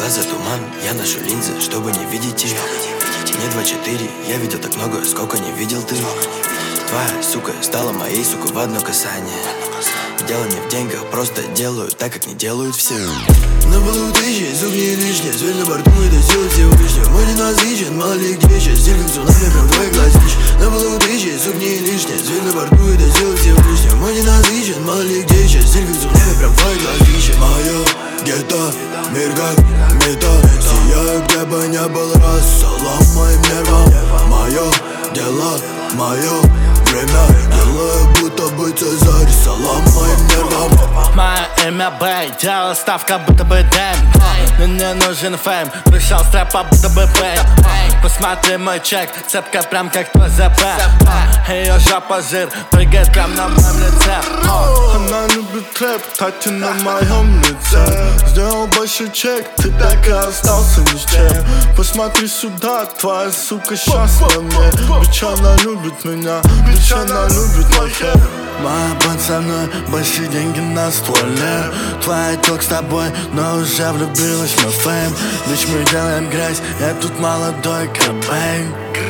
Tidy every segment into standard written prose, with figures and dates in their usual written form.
глаза туман, я ношу линзы, чтобы не видеть их. Не 2-4, я видел так много, сколько не видел ты. Твоя сука стала моей, сука, в одно касание. Дело не в деньгах, просто делаю так, как не делают все. На балу тысячи, звук не лишний, зверь на борту, это сила Всевышнего. Мой ненасыщен, мало ли где сейчас, зеркало цунами, прям твой глазищ. На балу тысячи, звук не лишний, зверь на борту, это сила Всевышнего. Мой ненасыщен, мало ли где сейчас, зеркало цунами, прям твой глазищ. Мое гетто, мир как мета, сияю, где бы не был раз. Салам моим нервам, мое дело, мое время. Делаю, будто бы Цезарь, салам моим нервам. Мое имя Бэй, делаю ставка, будто бы Дэм. Мне нужен фейм, пришел с трэпа, будто бы Бэй. Посмотри мой чек, цепка прям как твой ЗП. Ее жопа жир, прыгает прям на моем лице. Она любит трэп, Тати на моем лице. Сделал большой чек, ты так и остался ни с чем. Посмотри сюда, твоя сука сейчас на мне. Бич, она любит меня, бич, она любит мой хэп. Моя банд со мной, большие деньги на стволе. Твоя ток с тобой, но уже влюбилась в мой фейм. Бич, мы делаем грязь, я тут молодой кобей.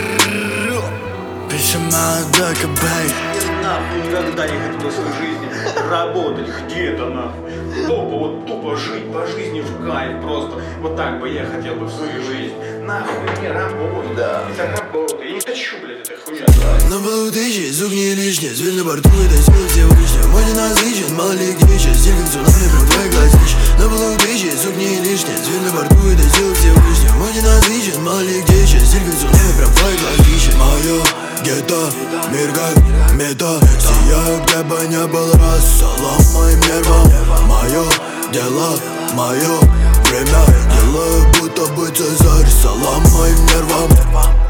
Бич, я молодой кобей. Нахуй никогда не хотел в своей жизни работать где-то нахуй. Тупо, вот тупо жить по жизни в кайф просто. Вот так бы я хотел бы в свою жизнь. Нахуй не работать. Да. Это работа. Я не хочу, блядь, этой хуйня. На балу тысячи, звук не лишний, зверь на борту, это сила Всевышнего. Мой ненасыщен, мало ли где сейчас, зеркало цунами, прям твой глазищ. На балу тысячи, звук не лишний, зверь на борту, это сила Всевышнего. Мой ненасыщен, мало ли где сейчас, зеркало цунами, прям твой глазищ. Мое гетто, мир как мета, сияю, где бы не был раз. Салам моим нервам, мое дело, мое время. Делаю, будто бы Цезарь, салам моим нервам.